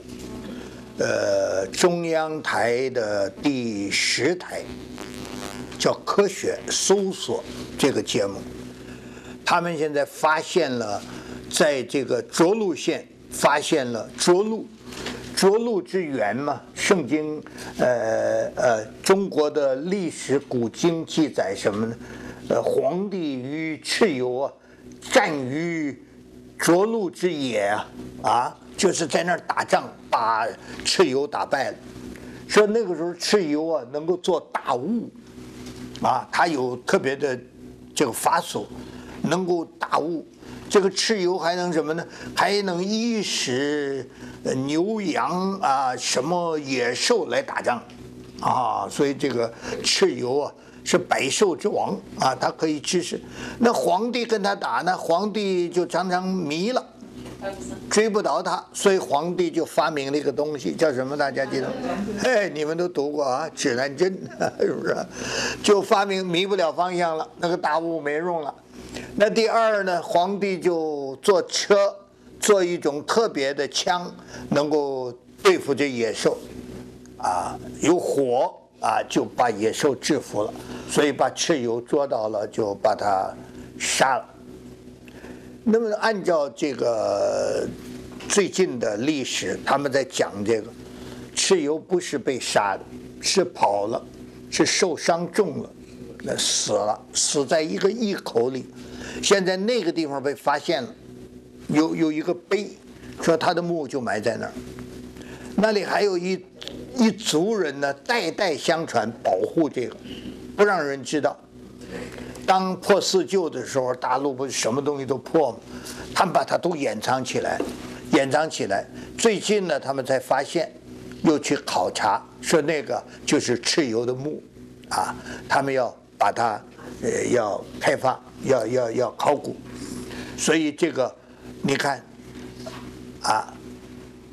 中央台的第10台叫《科学搜索》这个节目，他们现在发现了，在这个涿鹿县发现了涿鹿之源嘛，圣经中国的历史古经记载什么呢？黄帝与蚩尤战于涿鹿之野就是在那儿打仗，把蚩尤打败了。说那个时候蚩尤能够做大雾，他有特别的这个法术，能够大雾。这个蚩尤还能什么呢？还能衣食牛羊什么野兽来打仗所以这个蚩尤是百兽之王他可以治世。那皇帝跟他打呢，皇帝就常常迷了，追不着他，所以皇帝就发明了一个东西，叫什么？大家记得？你们都读过指南针，是不是？就发明迷不了方向了，那个大雾没用了。那第二呢，皇帝就坐车，做一种特别的枪，能够对付这野兽，有火就把野兽制服了，所以把蚩尤捉到了，就把他杀了。那么按照这个最近的历史，他们在讲这个蚩尤不是被杀的，是跑了，是受伤重了，那死了，死在一个隘口里。现在那个地方被发现了，有一个碑，说他的墓就埋在那儿。那里还有一族人呢，代代相传保护这个，不让人知道。当破四旧的时候，大陆不是什么东西都破吗？他们把它都掩藏起来。最近呢，他们才发现，又去考察，说那个就是蚩尤的墓，他们要把它要开发，要考古。所以这个你看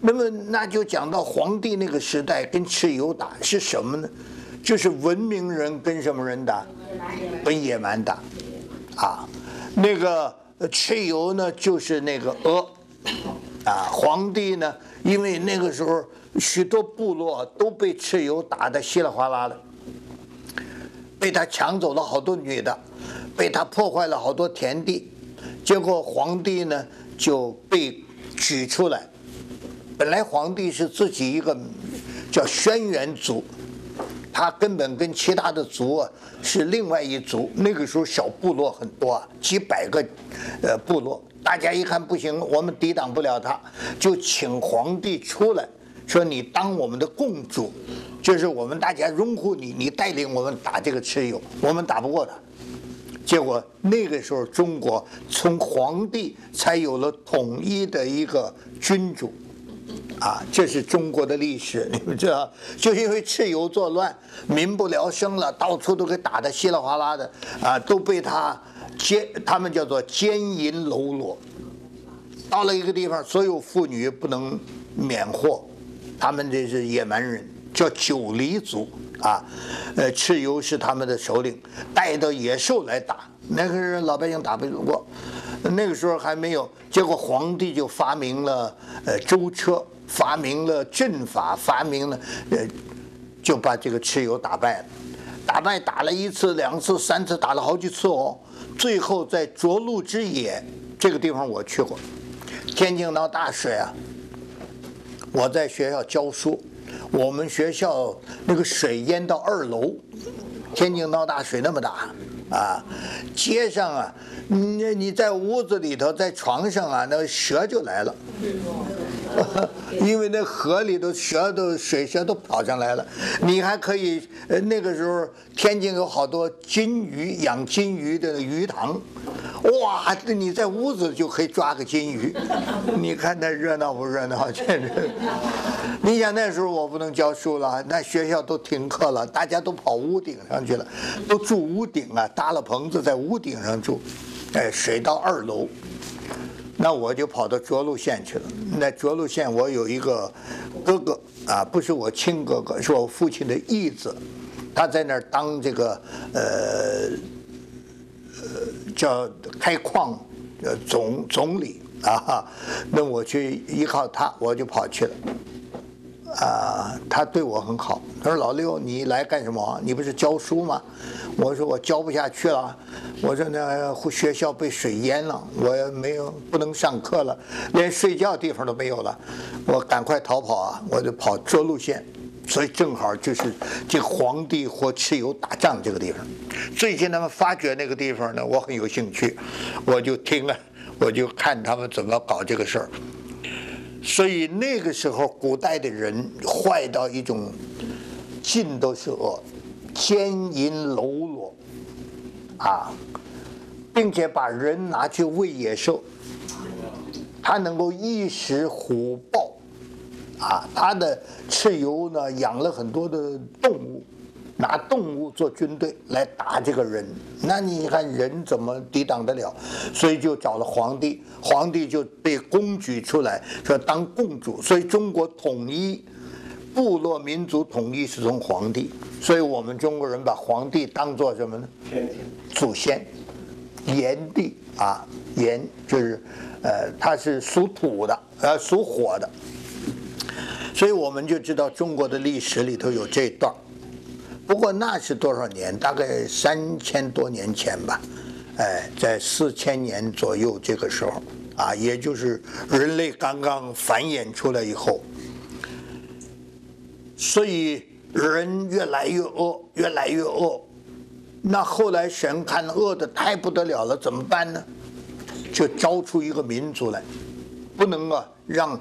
那么那就讲到皇帝那个时代跟蚩尤打是什么呢？就是文明人跟什么人打？跟野蛮打，啊，那个蚩尤呢就是那个鹅，啊，皇帝呢，因为那个时候许多部落都被蚩尤打得稀里哗啦的，被他抢走了好多女的，被他破坏了好多田地，结果皇帝呢就被举出来。本来皇帝是自己一个叫轩辕族，他根本跟其他的族啊是另外一族。那个时候小部落很多啊，几百个部落，大家一看不行，我们抵挡不了他，就请皇帝出来，说你当我们的共主，就是我们大家拥护你，你带领我们打这个蚩尤，我们打不过他。结果那个时候中国从皇帝才有了统一的一个君主。啊，这是中国的历史，你们知道，就因为蚩尤作乱，民不聊生了，到处都给打得稀里哗啦的，啊，都被他们叫做奸淫喽啰。到了一个地方，所有妇女不能免祸，他们这是野蛮人，叫九黎族啊，蚩尤是他们的首领，带着野兽来打，那个人老百姓打不过。那个时候还没有，结果皇帝就发明了舟车，发明了阵法，发明了就把这个蚩尤打败了。打了1次、2次、3次，打了好几次哦。最后在涿鹿之野这个地方我去过，天津闹大水啊，我在学校教书，我们学校那个水淹到2楼，天津闹大水那么大啊，街上啊，你在屋子里头，在床上啊，那个蛇就来了，因为那河里头水蛇都跑上来了。你还可以，那个时候天津有好多金鱼，养金鱼的鱼塘，哇，你在屋子就可以抓个金鱼，你看那热闹不热闹？简直！你想那时候我不能教书了，那学校都停课了，大家都跑屋顶上去了，都住屋顶啊，搭了棚子在屋顶上住，水到2楼。那我就跑到涿鹿县去了。那涿鹿县我有一个哥哥啊，不是我亲哥哥，是我父亲的义子，他在那儿当这个叫开矿总理啊。那我去依靠他，我就跑去了。他对我很好，他说老六你来干什么？你不是教书吗？我说我教不下去了，我说那学校被水淹了，我也不能上课了，连睡觉地方都没有了，我赶快逃跑啊！我就跑涿鹿县，所以正好就是这个皇帝和蚩尤打仗这个地方。最近他们发掘那个地方呢，我很有兴趣，我就听了，我就看他们怎么搞这个事儿。所以那个时候古代的人坏到一种尽都是恶，奸淫喽啰啊，并且把人拿去喂野兽，他能够一时虎豹啊。他的蚩尤呢养了很多的动物，拿动物做军队来打这个人，那你看人怎么抵挡得了？所以就找了皇帝，皇帝就被公举出来说当共主。所以中国统一部落民族统一是从皇帝，所以我们中国人把皇帝当作什么呢？祖先，炎帝啊，炎就是他是属土的，属火的，所以我们就知道中国的历史里头有这段。不过那是多少年？大概3000多年前吧，在4000年左右这个时候啊，也就是人类刚刚繁衍出来以后，所以人越来越恶，越来越恶。那后来神看恶的太不得了了，怎么办呢？就招出一个民族来，不能啊让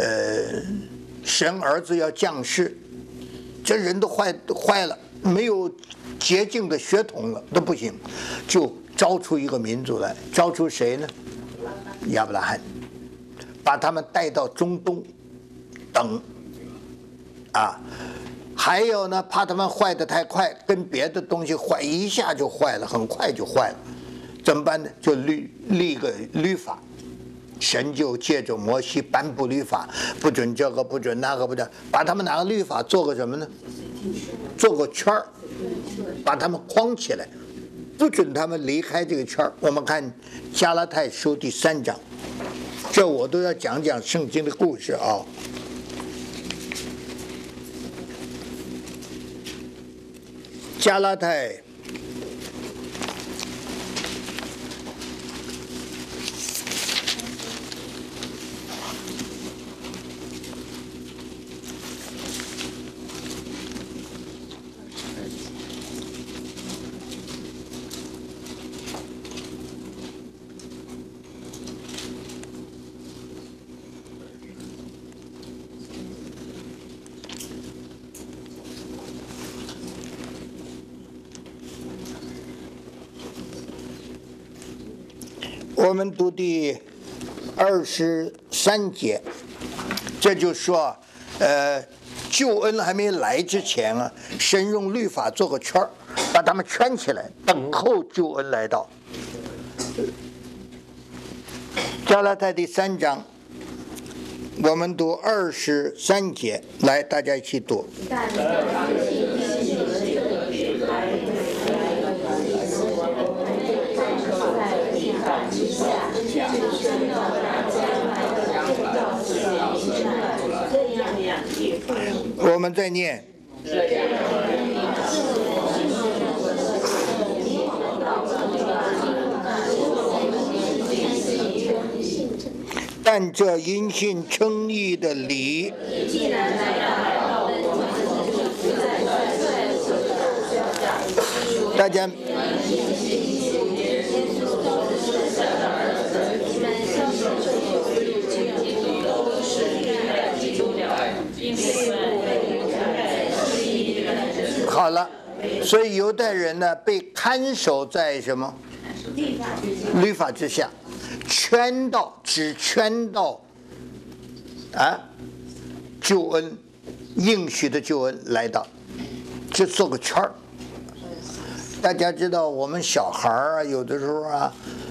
神儿子要降世，这人都坏了。没有洁净的血统了都不行，就招出一个民族来，招出谁呢？亚伯拉罕，把他们带到中东等啊。还有呢，怕他们坏得太快，跟别的东西坏一下就坏了，很快就坏了，怎么办呢？就立个律法神就借着摩西颁布律法，不准这个，不准那个，不准，把他们拿个律法做个什么呢？做个圈儿，把他们框起来，不准他们离开这个圈儿。我们看加拉太书第3章，这我都要讲讲圣经的故事啊。加拉太我们读第23节，这就说，救恩还没来之前啊，神用律法做个圈儿，把他们圈起来，等候救恩来到。加拉太第3章，我们读23节，来，大家一起读。我们再念。但这因信称义的理，大家好了，所以犹太人呢被看守在什么？律法之下，只圈到救恩应许的救恩来到，就做个圈儿。大家知道我们小孩啊，有的时候啊，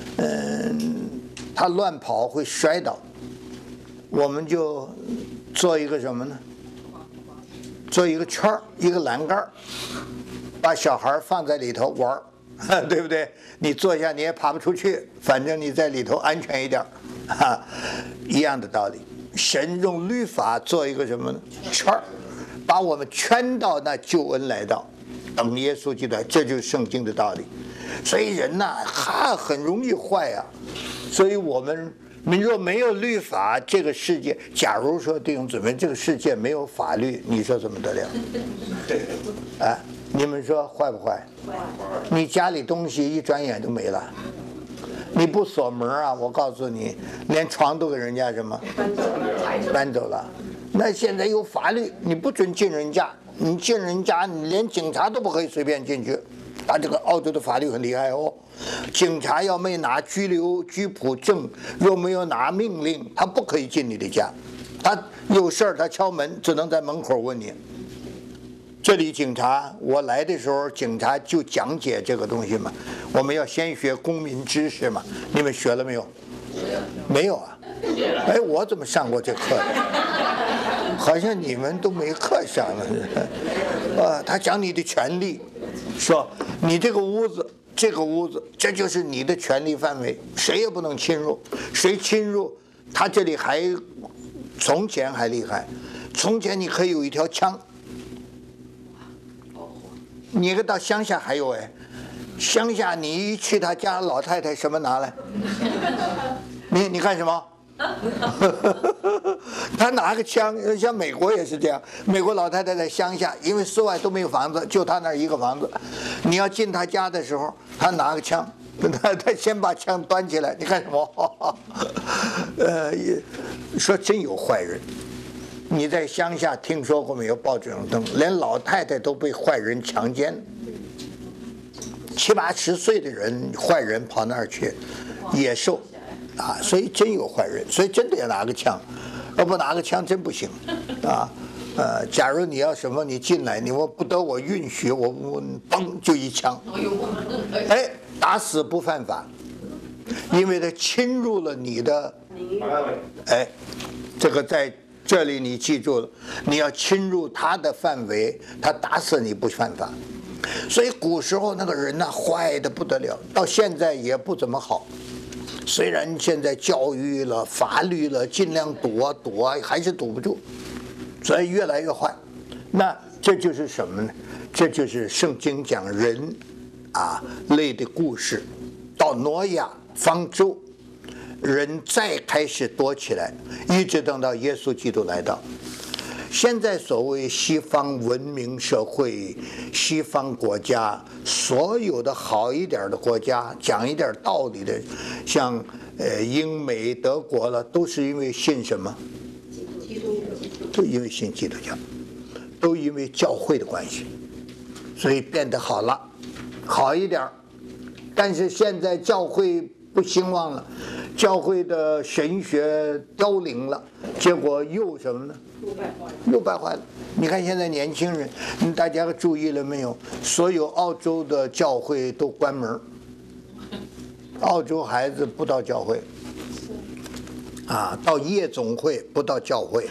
他乱跑会摔倒，我们就做一个什么呢？做一个圈儿，一个栏杆，把小孩放在里头玩儿，对不对？你坐下你也爬不出去，反正你在里头安全一点，一样的道理。神用律法做一个什么呢？圈儿，把我们圈到那救恩来到，等耶稣基督来，这就是圣经的道理。所以人呐，很容易坏啊。所以我们若没有律法，这个世界，假如说弟兄姊妹，这个世界没有法律，你说怎么得了？你们说坏不坏？你家里东西一转眼就没了，你不锁门啊，我告诉你，连床都给人家什么搬走了。那现在有法律，你不准进人家，你进人家，你连警察都不可以随便进去。他这个澳洲的法律很厉害哦，警察要没拿居捕证，又没有拿命令，他不可以进你的家。他有事儿他敲门，只能在门口问你。这里警察，我来的时候警察就讲解这个东西嘛，我们要先学公民知识嘛，你们学了没有？没有啊？哎，我怎么上过这课？好像你们都没课上了。他讲你的权利，说你这个屋子，这就是你的权利范围，谁也不能侵入，谁侵入，他这里从前还厉害，从前你可以有一条枪。你到乡下还有乡下你一去他家，老太太什么拿来？你干什么？他拿个枪，像美国也是这样。美国老太太在乡下，因为四外都没有房子，就他那一个房子。你要进他家的时候，他拿个枪，他先把枪端起来，你干什么？说真有坏人。你在乡下听说过没有？报纸上登，连老太太都被坏人强奸，70、80岁的人，坏人跑那儿去，野兽啊！所以真有坏人，所以真得要拿个枪，要不拿个枪真不行啊！假如你要什么，你进来，你不得我允许，我嘣就一枪，打死不犯法，因为他侵入了你的哎，这个在这里你记住了，你要侵入他的范围，他打死你不犯法。所以古时候那个人呢，坏的不得了，到现在也不怎么好。虽然现在教育了、法律了，尽量堵啊，还是堵不住，所以越来越坏。那这就是什么呢？这就是圣经讲人类的故事。到挪亚方舟，人再开始多起来，一直等到耶稣基督来到。现在所谓西方文明社会、西方国家，所有的好一点的国家，讲一点道理的，像英美、德国了，都是因为信什么？都因为信基督教，都因为教会的关系，所以变得好了，好一点。但是现在教会不兴旺了，教会的神学凋零了，结果又什么呢？又败坏了。你看现在年轻人，大家注意了没有？所有澳洲的教会都关门，澳洲孩子不到教会，到夜总会不到教会，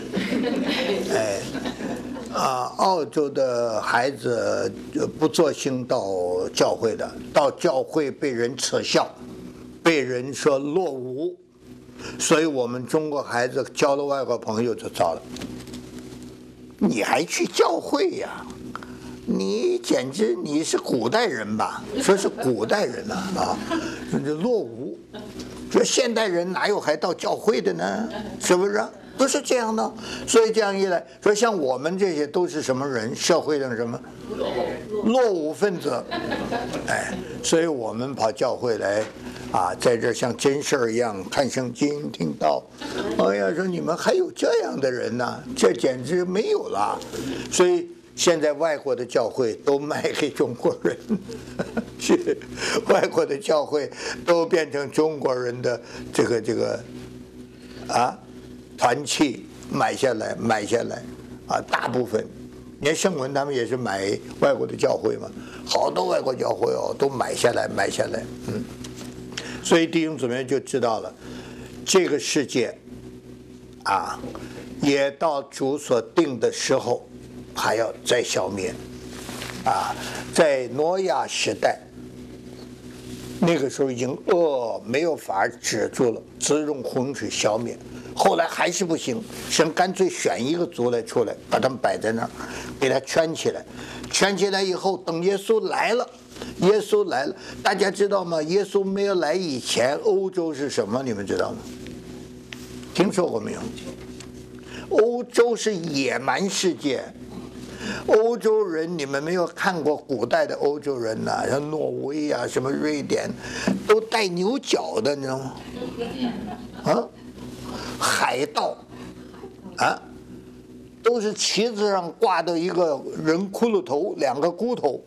澳洲的孩子不作兴到教会的，到教会被人耻笑，被人说落伍，所以我们中国孩子交了外国朋友就糟了。你还去教会呀？你简直你是古代人吧？说是古代人啊，落伍。说现代人哪有还到教会的呢？是不是？不是这样的。所以这样一来，说像我们这些都是什么人？社会上什么落伍分子？所以我们跑教会来在这像真事儿一样看圣经听到，哎呀，说你们还有这样的人呢，这简直没有了。所以现在外国的教会都卖给中国人，是外国的教会都变成中国人的这个团契买下来大部分。连圣文他们也是买外国的教会嘛，好多外国教会都买下来。所以弟兄姊妹就知道了，这个世界也到主所定的时候还要再消灭在挪亚时代，那个时候已经没有法止住了，只用洪水消灭。后来还是不行，神干脆选一个族来出来，把他们摆在那儿，给他圈起来。圈起来以后，等耶稣来了，大家知道吗？耶稣没有来以前，欧洲是什么？你们知道吗？听说过没有？欧洲是野蛮世界。欧洲人，你们没有看过古代的欧洲人像挪威什么瑞典，都带牛角的，你知道吗？海盗都是旗子上挂的一个人骷髅头，两个骨头，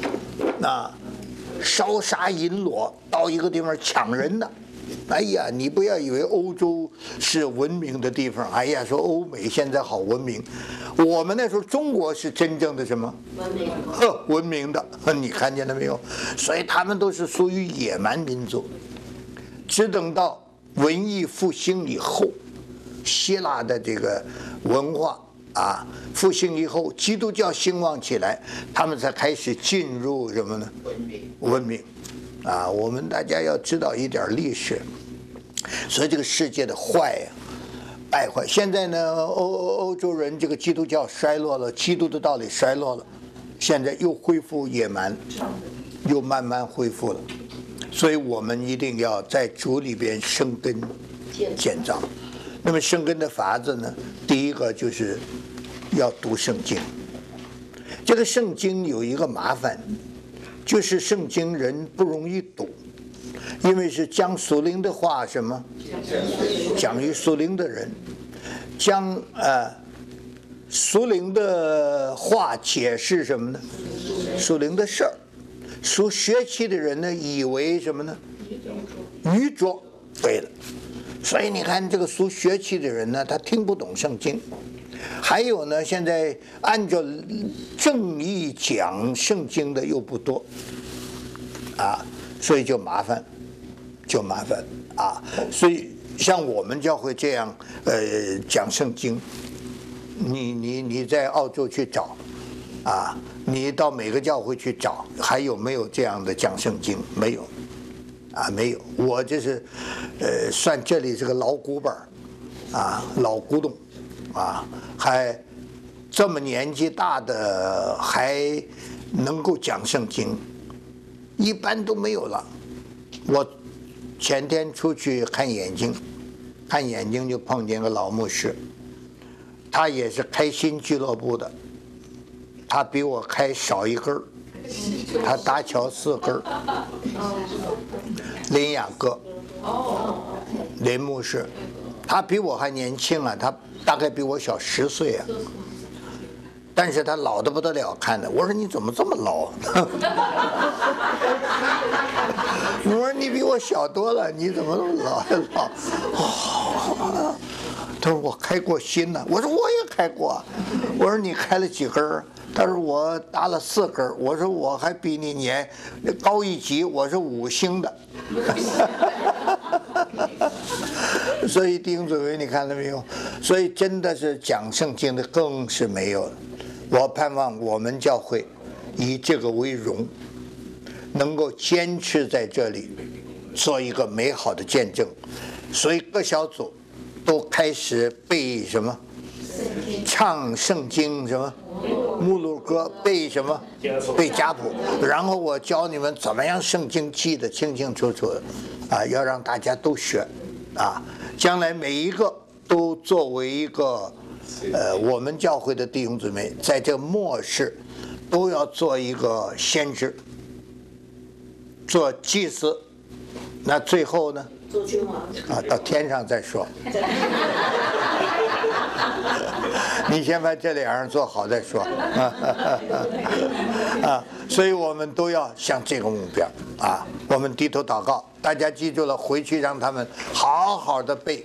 烧杀淫裸，到一个地方抢人的。哎呀，你不要以为欧洲是文明的地方，哎呀，说欧美现在好文明，我们那时候中国是真正的什么文明的，你看见了没有？所以他们都是属于野蛮民族。只等到文艺复兴以后，希腊的这个文化复兴以后，基督教兴旺起来，他们才开始进入什么呢？文明我们大家要知道一点历史。所以这个世界的败坏，现在呢，欧洲人这个基督教衰落了，基督的道理衰落了，现在又恢复野蛮，又慢慢恢复了。所以我们一定要在主里边生根建造。那么生根的法子呢，第一个就是要读圣经。这个圣经有一个麻烦，就是圣经人不容易读，因为是将属灵的话什么讲于属灵的人，将属灵的话解释什么呢？属灵的事儿。属血气的人呢，以为什么呢？愚拙。对了，所以你看这个属血气的人呢，他听不懂圣经。还有呢，现在按照正义讲圣经的又不多所以就麻烦所以像我们教会这样，讲圣经，你在澳洲去找，啊，你到每个教会去找，还有没有这样的讲圣经？没有，啊，没有。我这是，算这里是个老古本，啊，老古董，啊，还这么年纪大的还能够讲圣经，一般都没有了。我前天出去看眼睛就碰见个老牧师，他也是开新俱乐部的，他比我开少一根儿，他搭桥4根儿。林雅各，林牧师，他比我还年轻啊，他大概比我小10岁啊。但是他老得不得了，看的。我说你怎么这么老？我说你比我小多了，你怎么那么老？他说我开过新的。我说我也开过。我说你开了几根儿？他说我搭了4根儿。我说我还比你年高一级，我是5星的。所以弟兄姊妹，你看到没有？所以真的是讲圣经的更是没有了。我盼望我们教会以这个为荣，能够坚持在这里做一个美好的见证。所以各小组都开始背什么？唱圣经什么？目录歌，背什么？背家谱。然后我教你们怎么样圣经记得清清楚楚的，啊，要让大家都学，啊，将来每一个都作为一个。我们教会的弟兄姊妹在这末世都要做一个先知，做祭司，那最后呢？做君王啊，到天上再说。你先把这2样做好再说。啊，所以我们都要向这个目标啊，我们低头祷告，大家记住了，回去让他们好好的背。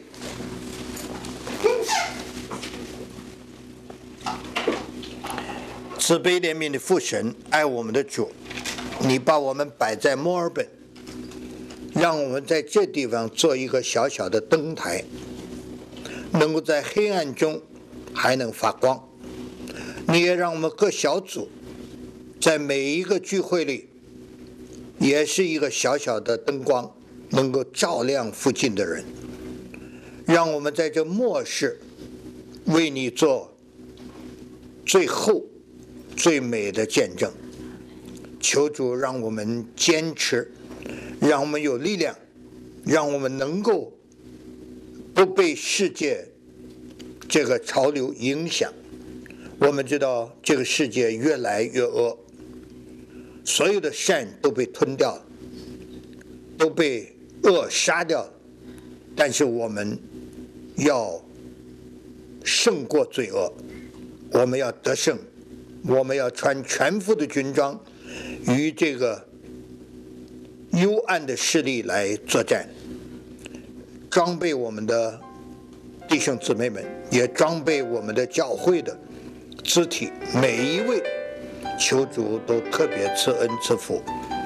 慈悲怜悯的父神，爱我们的主，你把我们摆在墨尔本，让我们在这地方做一个小小的灯台，能够在黑暗中还能发光。你也让我们各小组在每一个聚会里也是一个小小的灯光，能够照亮附近的人。让我们在这末世为你做最后最美的见证。求主让我们坚持，让我们有力量，让我们能够不被世界这个潮流影响。我们知道这个世界越来越恶，所有的善都被吞掉了，都被恶杀掉了，但是我们要胜过罪恶，我们要得胜，我们要穿全副的军装，与这个幽暗的势力来作战，装备我们的弟兄姊妹们，也装备我们的教会的肢体，每一位求主都特别赐恩赐福。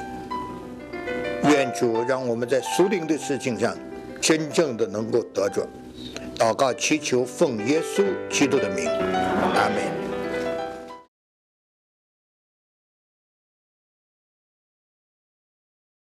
愿主让我们在属灵的事情上真正的能够得着。祷告祈求奉耶稣基督的名，阿们。